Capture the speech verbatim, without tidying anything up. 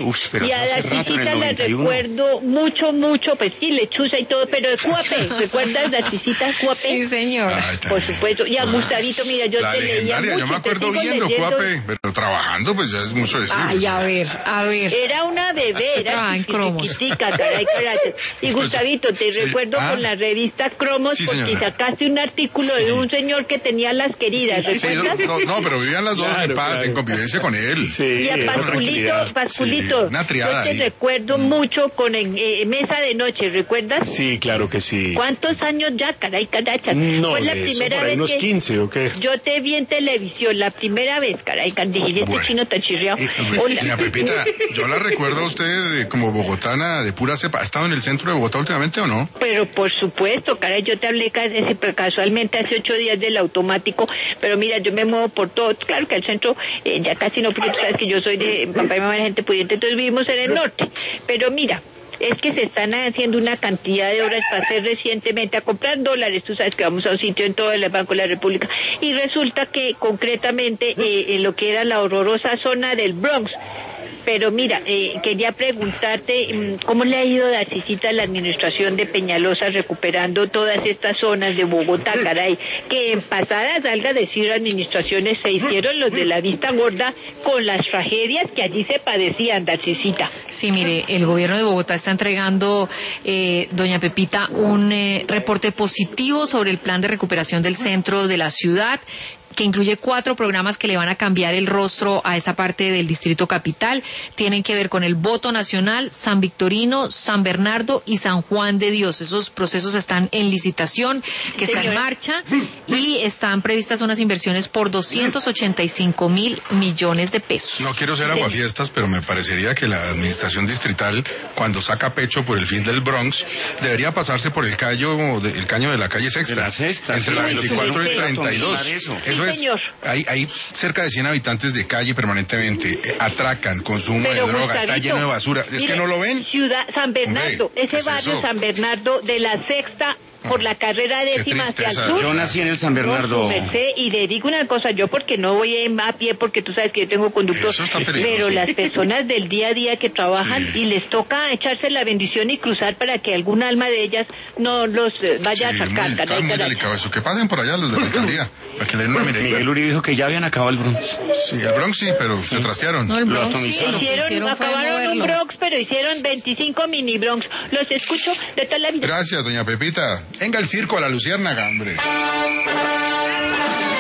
Uf, pero y a hace las rato, en el visitas las noventa y uno. recuerdo mucho, mucho, pues sí, lechuza y todo, pero de Cuape, ¿recuerdas las visitas Cuape? Sí, señor. Ay, Por supuesto, y a Gustavito, mira, yo la te leía legendaria, mucho. yo me te acuerdo sigo viendo leyendo. Cuape, pero trabajando pues ya es mucho decir. Ay, a ver, a ver. Era una bebé, Se era trabaja en cromos. chiquitica, caray, caray. Y Gustavito, te Sí, recuerdo ah. con la revista Cromos, Sí, porque señora. sacaste un artículo de un señor que tenía las queridas, Sí, ¿recuerdas? no, no, pero vivían las dos Claro, en paz, claro. en convivencia con él. Sí, Y a era una Pasculito, tranquilidad. Pasculito, Sí, una triada yo te ahí. recuerdo mucho con en, eh, Mesa de Noche, ¿recuerdas? Sí, claro que sí. ¿Cuántos años ya, caray, caracha? No, Fue la de eso, primera por ahí vez unos que quince, ¿o qué? yo te vi en televisión, la primera vez, caray, dije, este Bueno. chino tan chirriado. Eh, Hola. Doña Pepita, yo la recuerdo a usted eh, como bogotana de pura cepa. ¿Ha estado en el centro de Bogotá últimamente o no? Pero por supuesto, caray, yo te hablé casi, casualmente hace ocho días del automático, pero mira, yo me muevo por todo. Claro que al centro eh, ya casi no, porque tú sabes que yo soy de papá y mamá de gente pudiente, entonces vivimos en el norte. Pero mira, es que se están haciendo una cantidad de obras para hacer recientemente, a comprar dólares, tú sabes que vamos a un sitio en todo el Banco de la República, y resulta que concretamente eh, en lo que era la horrorosa zona del Bronx. Pero mira, eh, quería preguntarte, ¿cómo le ha ido, Darcisita, a la administración de Peñalosa recuperando todas estas zonas de Bogotá, caray? Que en pasadas, salga a decir, administraciones se hicieron los de la vista gorda con las tragedias que allí se padecían, Darcisita. Sí, mire, el gobierno de Bogotá está entregando, eh, doña Pepita, un eh, reporte positivo sobre el plan de recuperación del centro de la ciudad, que incluye cuatro programas que le van a cambiar el rostro a esa parte del distrito capital. Tienen que ver con el voto nacional, San Victorino, San Bernardo y San Juan de Dios. Esos procesos están en licitación, que están en marcha, y están previstas unas inversiones por doscientos ochenta y cinco mil millones de pesos. No quiero ser aguafiestas, pero me parecería que la administración distrital, cuando saca pecho por el fin del Bronx, debería pasarse por el callo, de- el caño de la calle Sexta, De la Sexta, entre sí, la me lo veinticuatro y tuvieron que treinta y dos. atomizar eso. Eso Sí, es, señor. hay, hay cerca de cien habitantes de calle permanentemente, eh, atracan, consumo Pero, de droga, está Gustavito, lleno de basura. ¿Es mire, que no lo ven? Ciudad San Bernardo, Hombre, ¿qué ese es barrio eso? San Bernardo de la Sexta por la carrera décima hacia el tristeza. sur. Yo nací en el San Bernardo. No, su merced, y le digo una cosa, yo porque no voy a pie, porque tú sabes que yo tengo conductor, Eso está peligroso. pero las personas del día a día que trabajan Sí. y les toca echarse la bendición y cruzar para que algún alma de ellas no los eh, vaya Sí, a sacar. muy, caray, está muy caray. delicado eso. Que pasen por allá los de la alcaldía, para que le den una miradita. Miguel Uribe dijo que ya habían acabado el Bronx. Sí, el Bronx sí, pero se trastearon. No, el Lo Bronx sí, atomizaron. lo que Hicieron, hicieron fue acabaron un moverlo. Bronx, pero hicieron veinticinco mini Bronx. Los escucho de toda la vida. Gracias, doña Pepita. Venga el circo a la Luciérnaga, hombre.